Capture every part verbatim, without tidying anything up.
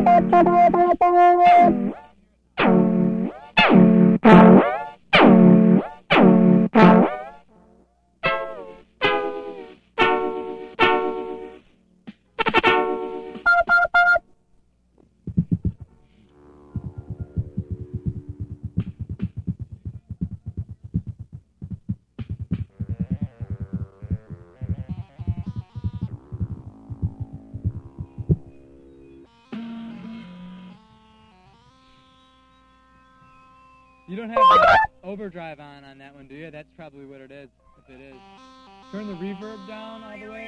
You don't have the overdrive on on that one, do you? That's probably what it is, if it is. Turn the reverb down all the way.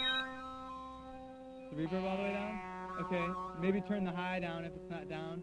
The reverb all the way down? Okay, maybe turn the high down if it's not down.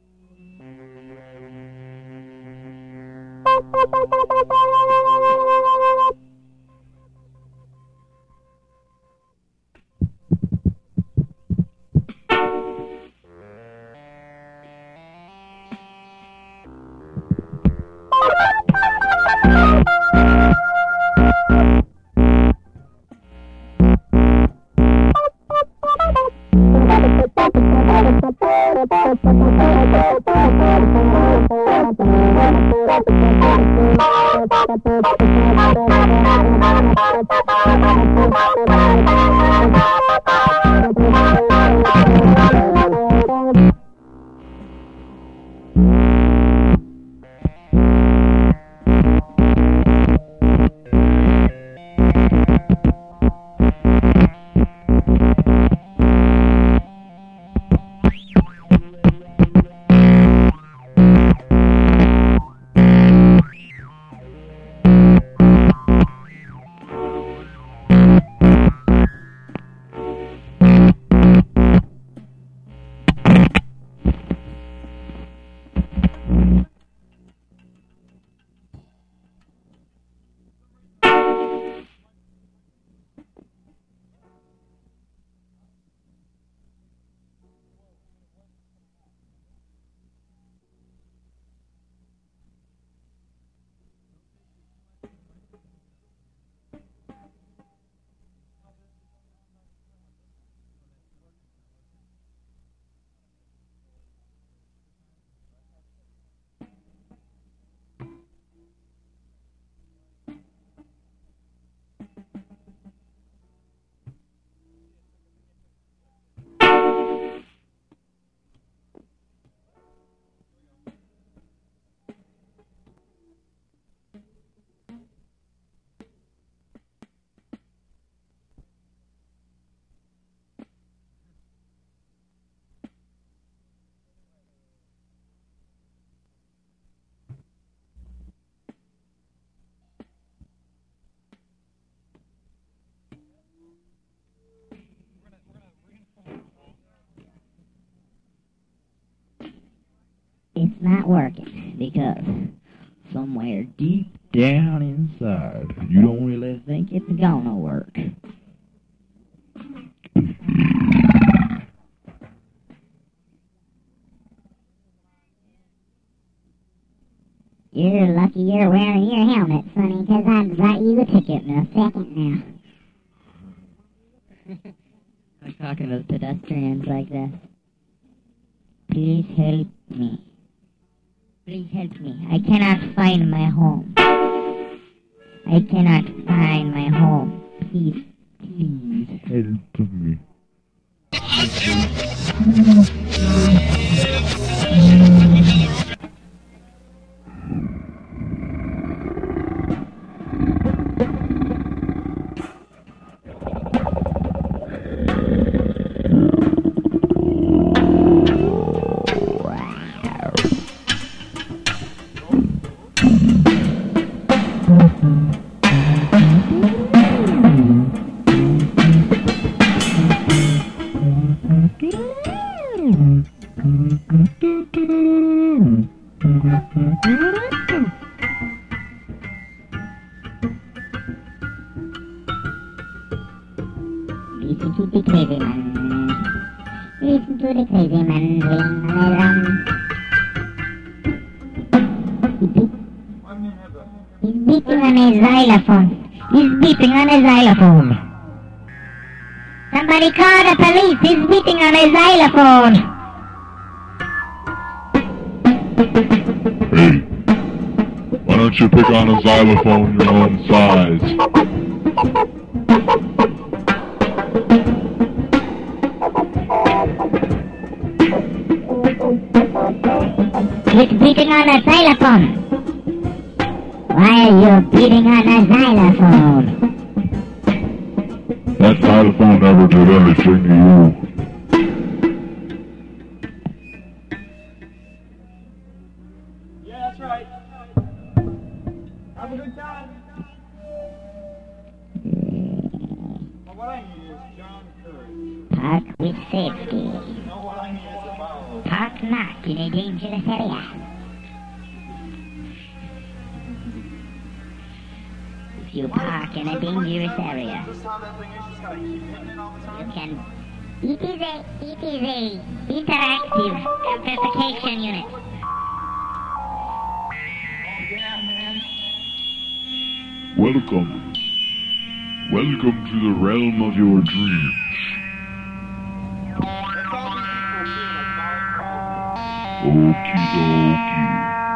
It's not working because somewhere deep down inside, you don't really think it's gonna work. You're lucky you're wearing your helmet, Sonny, because I'd write you a ticket in a second now. I'm talking to pedestrians like this. Please help me. Please help me. I cannot find my home. I cannot find my home. Please, please help me. Listen to the crazy man. Listen to the crazy man ring around. He's beating on his xylophone. He's beating on his xylophone. Somebody call the police. He's beating on his xylophone. Hey, why don't you pick on a xylophone your own size? He's beating on a xylophone. Why are you beating on a xylophone? That xylophone never did anything to you. Yeah, that's right. Have a good time. Well, what I need is John Curry. Park with safety. You know what I need is a bottle. Park not in a dangerous area. If you park in a dangerous area, This time that thing is just gotta keep hitting it all the time. you can... It is a... It is a interactive amplification unit. Oh, yeah, man. Welcome. Welcome to the realm of your dreams. That's all these people do, like Mario Kart. Okie dokie.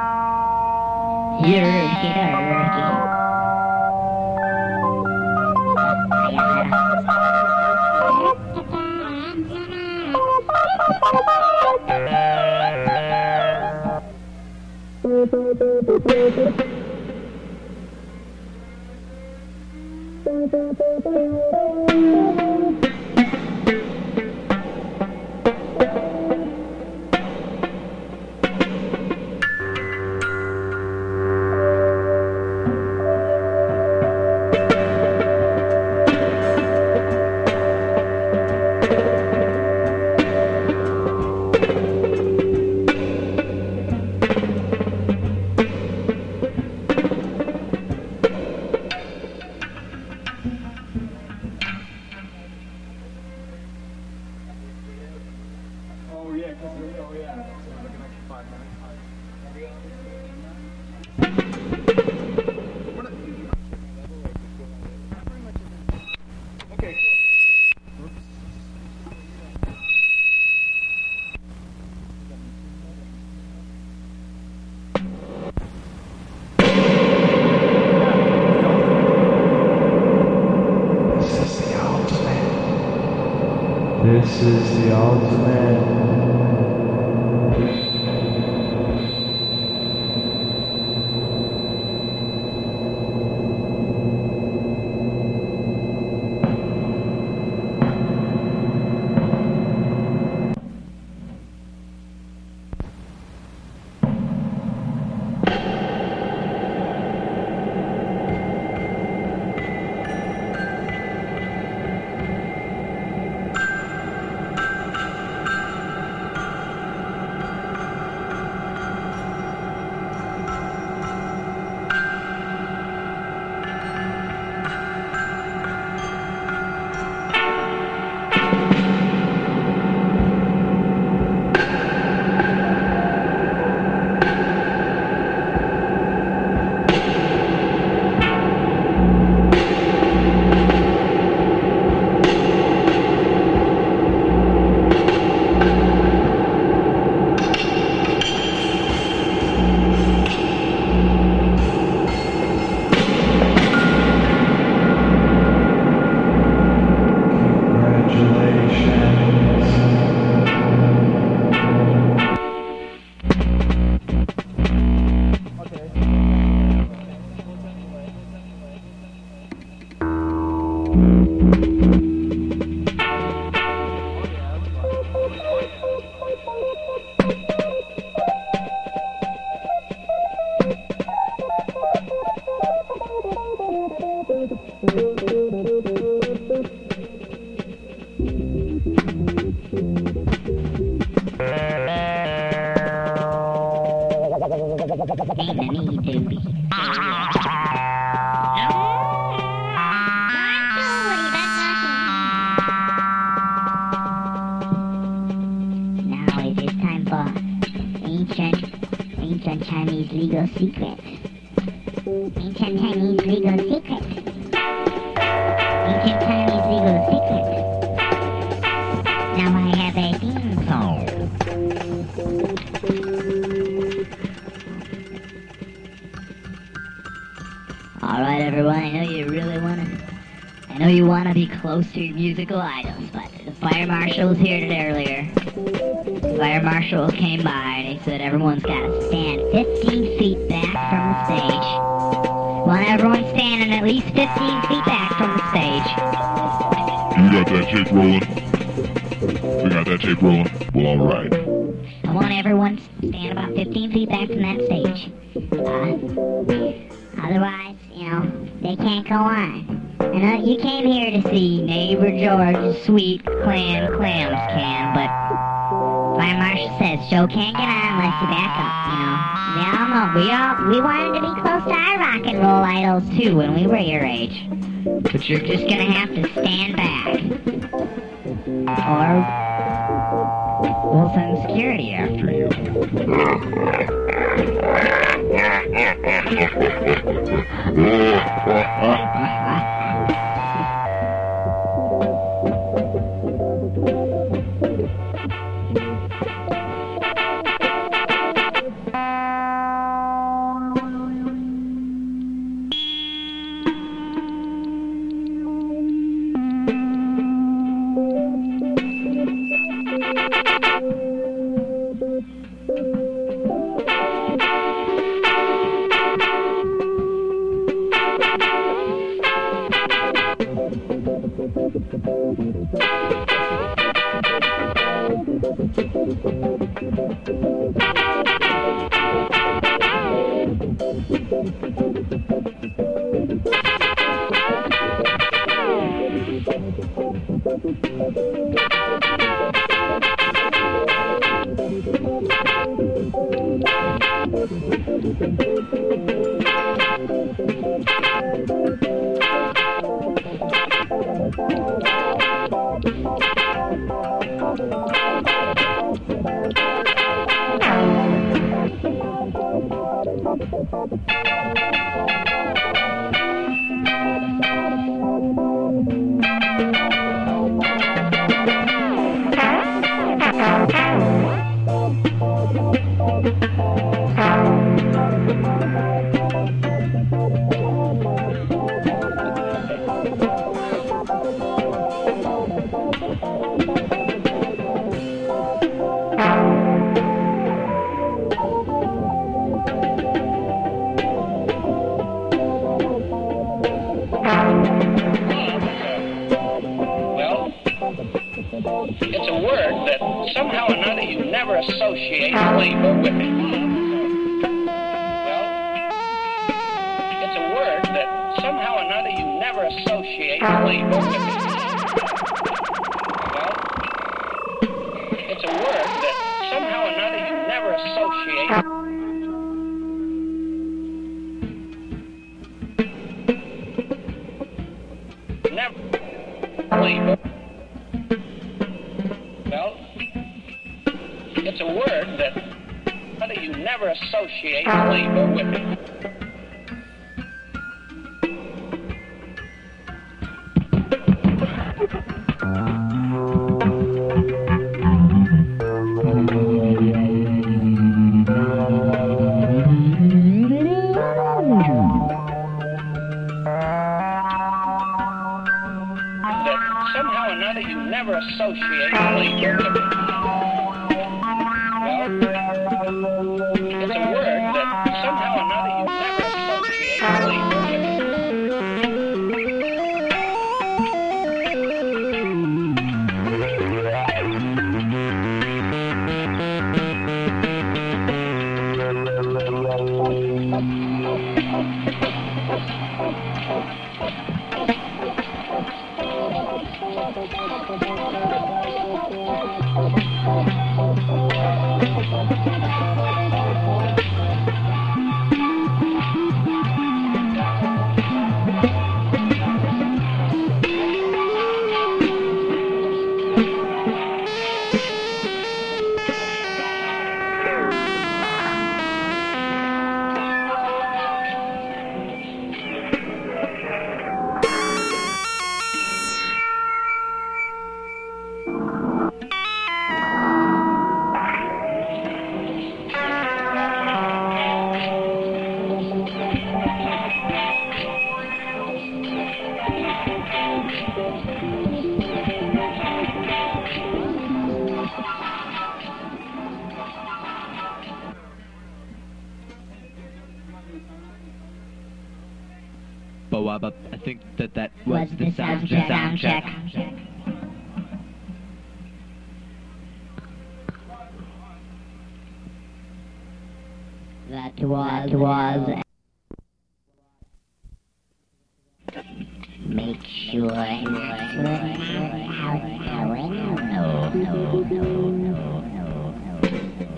Yerky dorky. Oh, yeah, because, oh, yeah. So we're looking at five minutes. Okay, cool. This is the ultimate. Chinese legal secret. Ancient Chinese legal secret. Ancient Chinese legal secret. Now I have a theme song. you really want to... I know you want to be close to your musical idols, but the fire marshal was here today earlier. The fire marshal came by and he said everyone's got to stand fifteen feet back from the stage. Want everyone standing at least fifteen feet back from the stage. You got that tape rolling? We got that tape rolling? Well, alright. I want everyone to stand about fifteen feet back from that stage. Uh, otherwise, you know, they can't go on. I know you came here to see Neighbor George's sweet clam clams can, but Fire Marshal says show can't get on unless you back up, you know. We all know, we all, we wanted to be close to our rock and roll idols too when we were your age. But you're just gonna have to stand back. Or we'll send security after you. It's a word that somehow or another you never associate labor with it. Well, it's a word that somehow or another you never associate labor with it. Well, it's a word that somehow or another you never associate. Never labor. It's a word that whether you never associate labor with it. That somehow or another you never associate labor with it. It's a word that somehow or another you never associate labor with it. Bob. I I think that that was Was the the sound, sound the check. sound check. That was, was. Make sure you put out the window. No, no, no, no, no.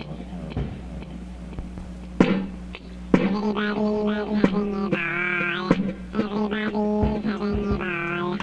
Everybody's having a ball. Everybody's having a ball.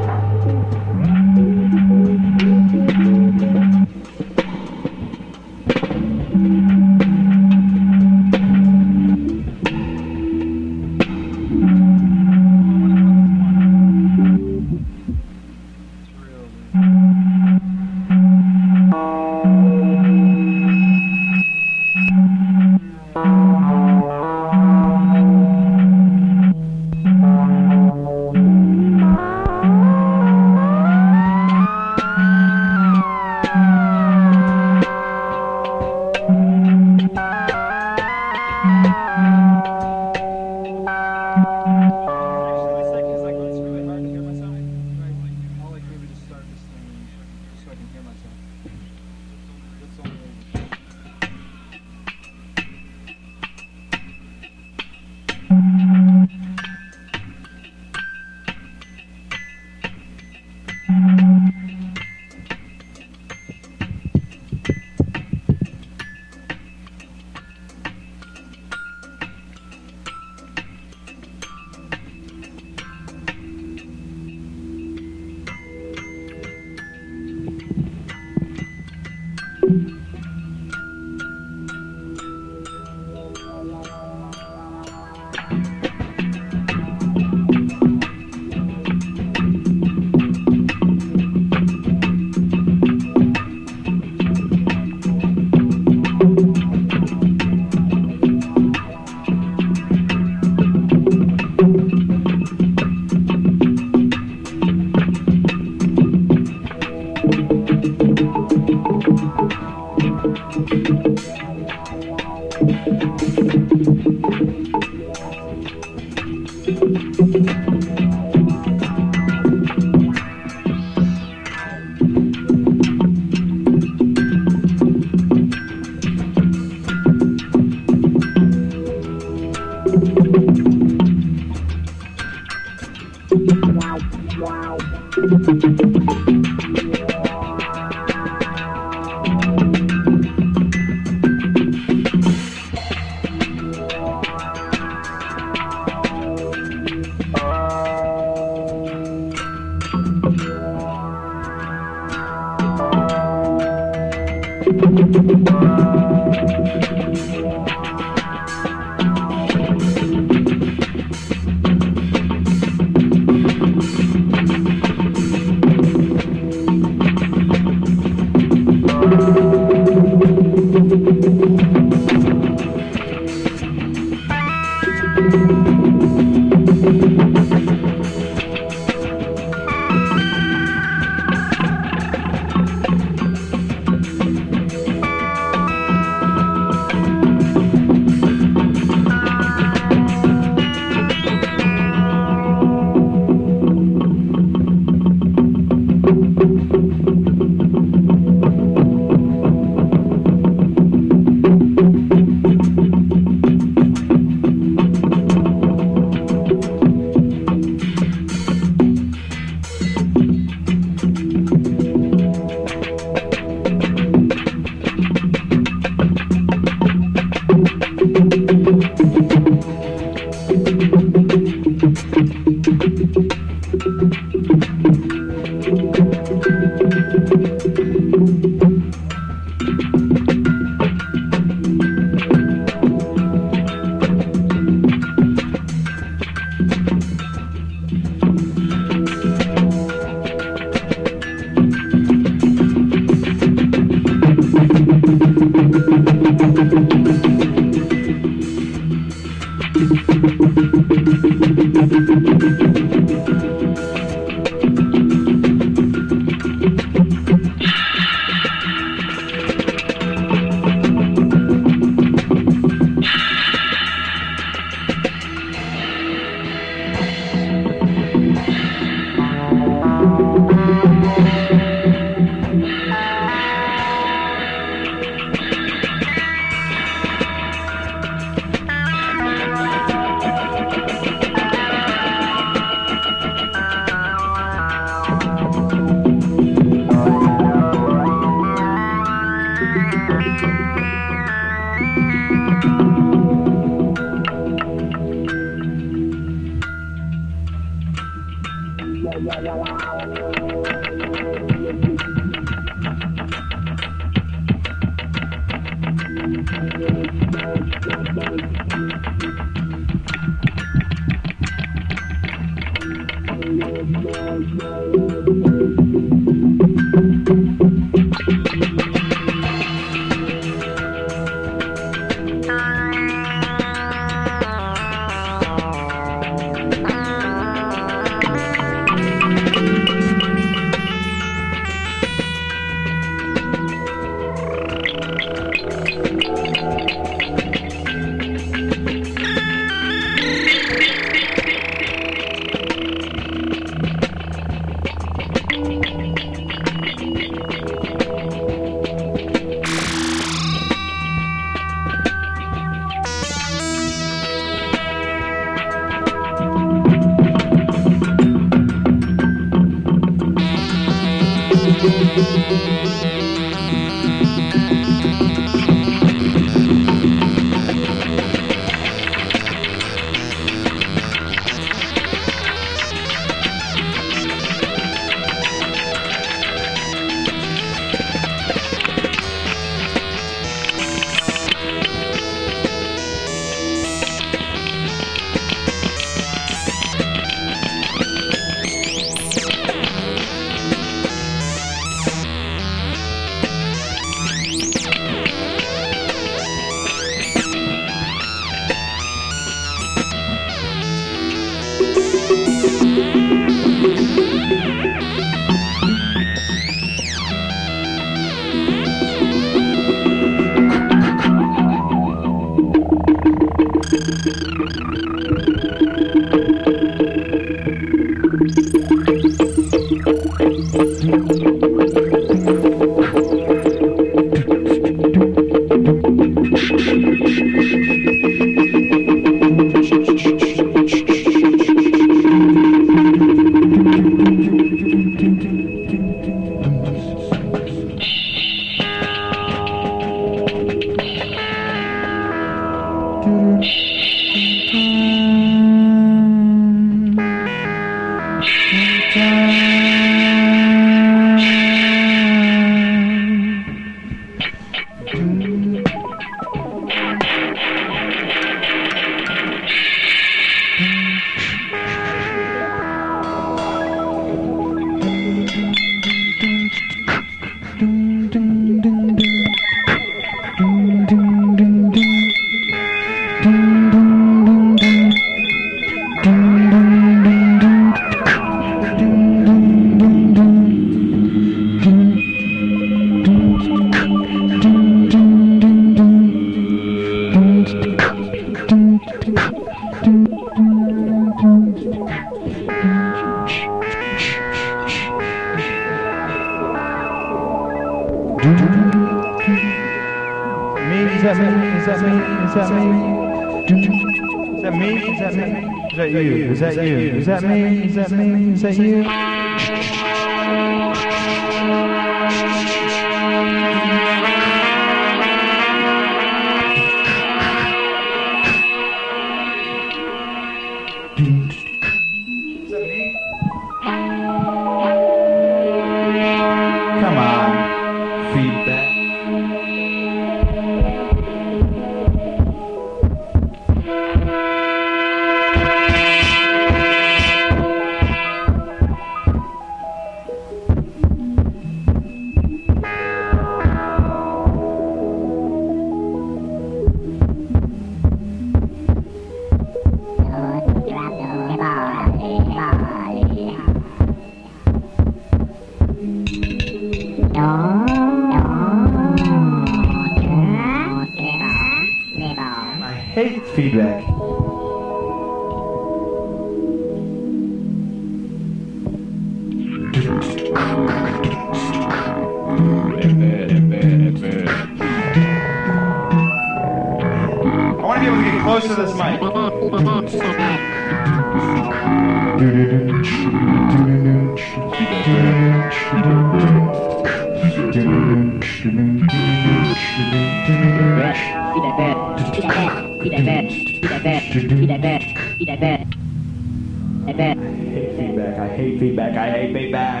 I hate feedback. I hate feedback.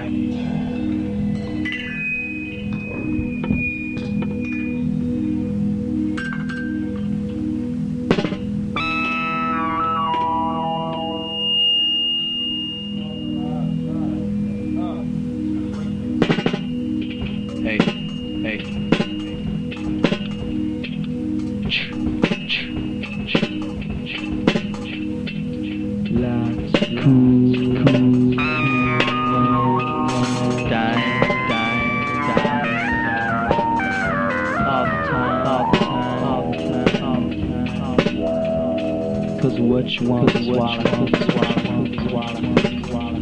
Hey, hey. Let's cool, cool, die, die, die, all the time, all the time, all the time, all the time, all the time. Cause what you want, cause what you want, cause swallow, cause swallow, cause swallow.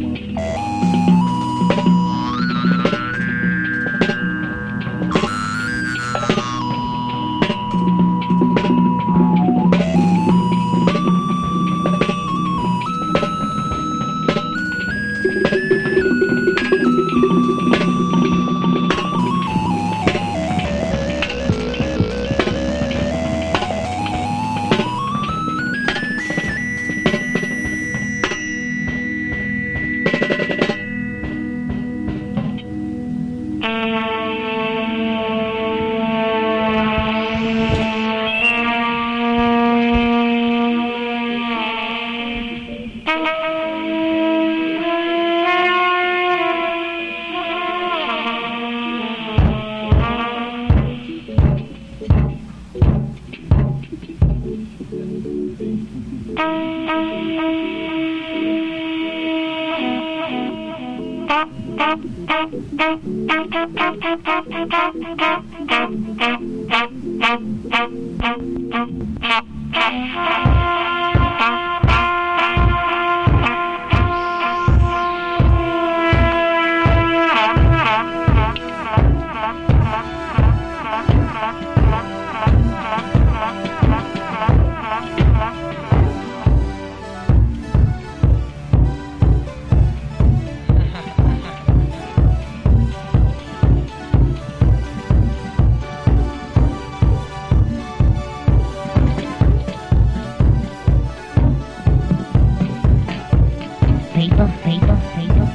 People, people, people,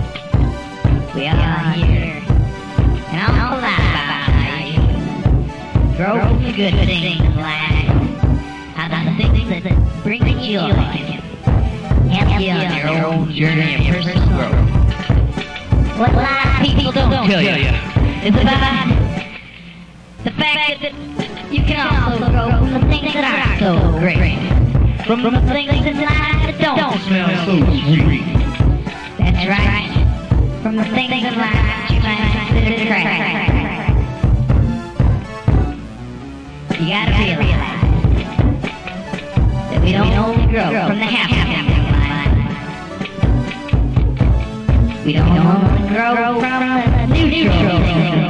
we are here, and I'll laugh about how you grow the good things in life, how the things that bring you joy, help you on your own journey of personal growth. What a lot of people don't tell you is about the fact that you can also grow from the things that aren't so great. From, from the things in life that don't, don't smell so sweet. That's right. From the things in life that you might consider trash. You gotta realize that we don't only grow from the happy things in life. We don't only grow from the neutral things in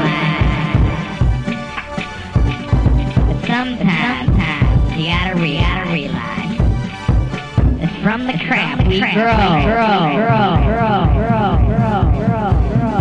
life. But sometimes you gotta, re gotta realize from the crap we grow, grow, grow, grow, grow, grow, grow, grow, grow.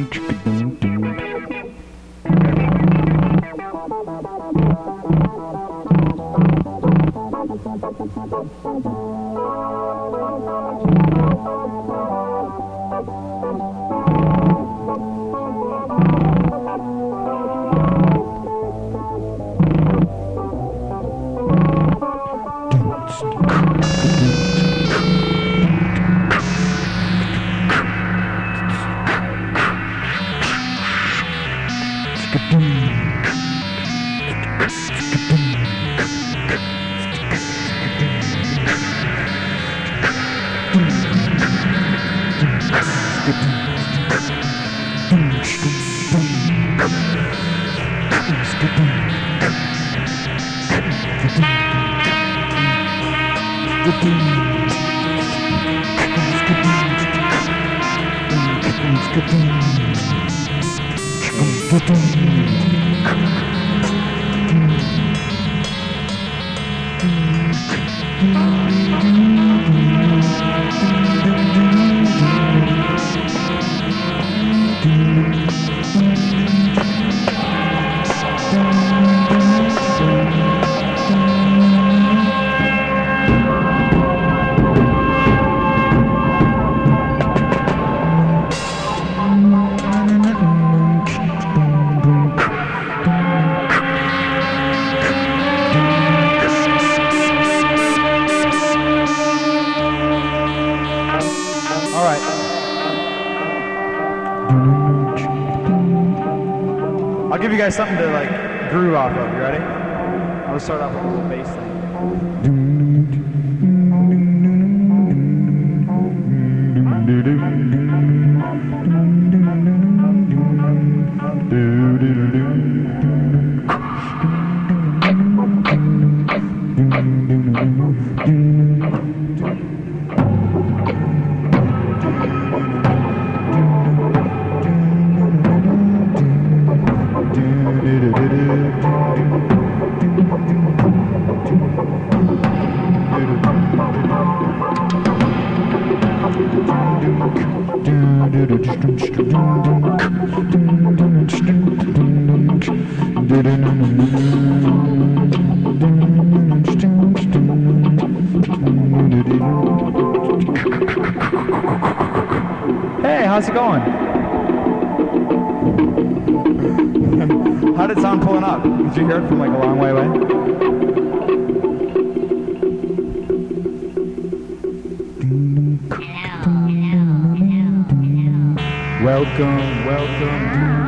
I'll give you guys something to like groove off of. You ready? I'll start off with a little bass Hey, how's it going? How did it sound pulling up? Did you hear it from like a long way away? Welcome, welcome.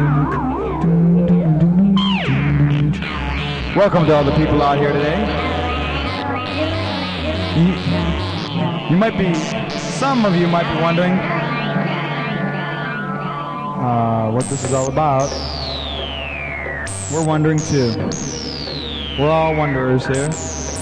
Welcome to all the people out here today. You, you might be, some of you might be wondering uh, what this is all about. We're wondering too. We're all wanderers here.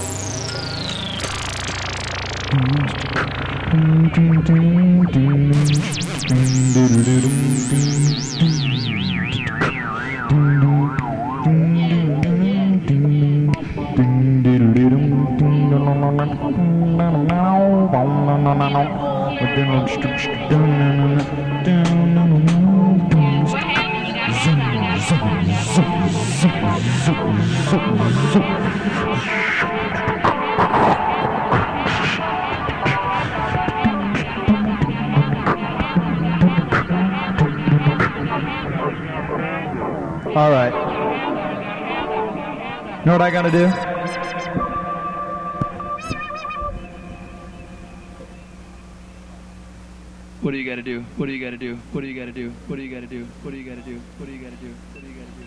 All right. Know what I gotta do? What do you gotta do? What do you gotta do? What do you gotta do? What do you gotta do? What do you gotta do? What do you gotta do? What do you gotta do?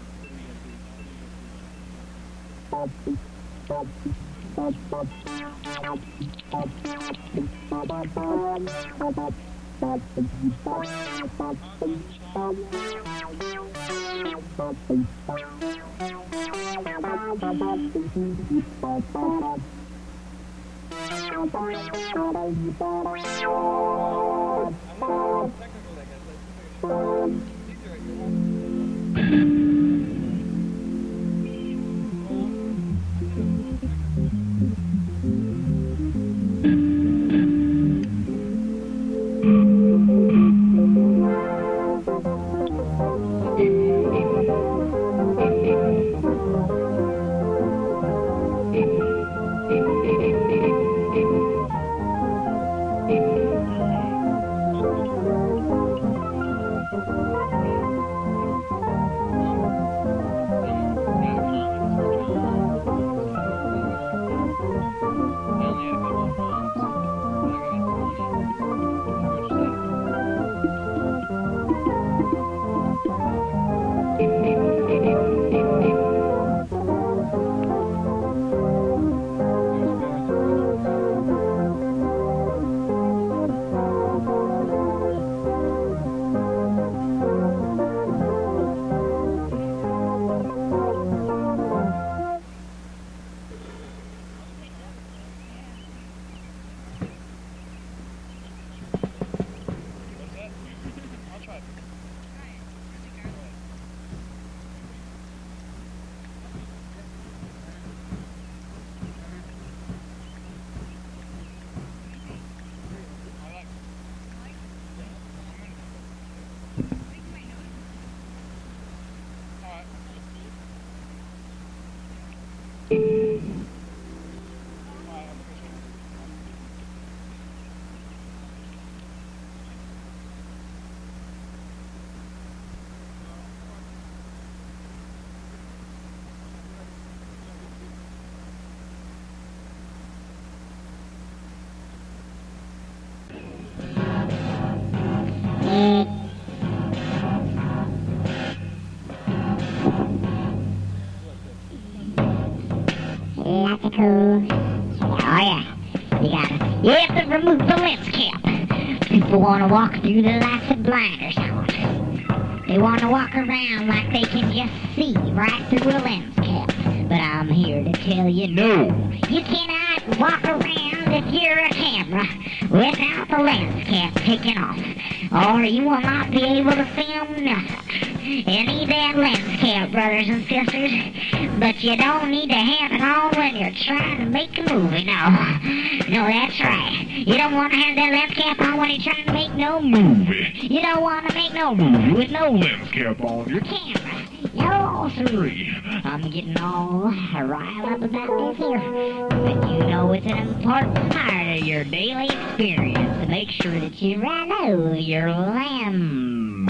cool. Oh yeah. You gotta, you have to remove the lens cap. People wanna walk through the lights with blinders on. They wanna walk around like they can just see right through a lens cap. But I'm here to tell you no. You cannot walk around if you're a camera without the lens cap taken off. Or you will not be able to film nothing. You need that lens cap, brothers and sisters. But you don't need to have it on when you're trying to make a movie, no. No, that's right. You don't want to have that lens cap on when you're trying to make no movie. You don't want to make no movie with no lens cap on your camera. No, sirree. I'm getting all riled up about this here. But you know it's an important part of your daily experience to make sure that you know your lamb.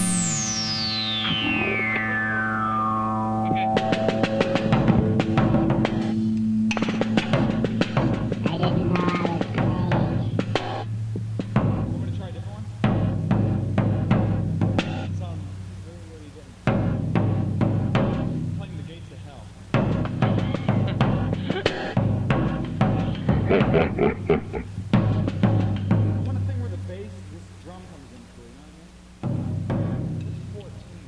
I didn't know I was Want me to try a different one? Sound really, really good. Playing the gates of hell. I want to think where the bass, this drum comes in through, you know what I mean? This is fourteen.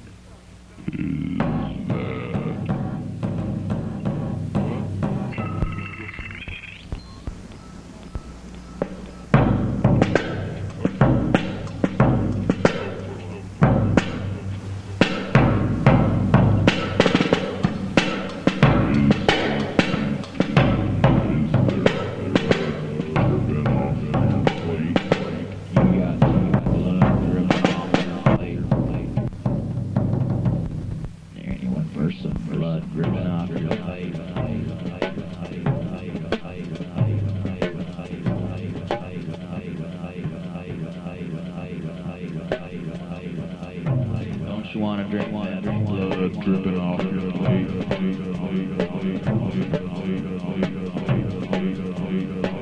Don't you want to drink that Blood dripping off your plate.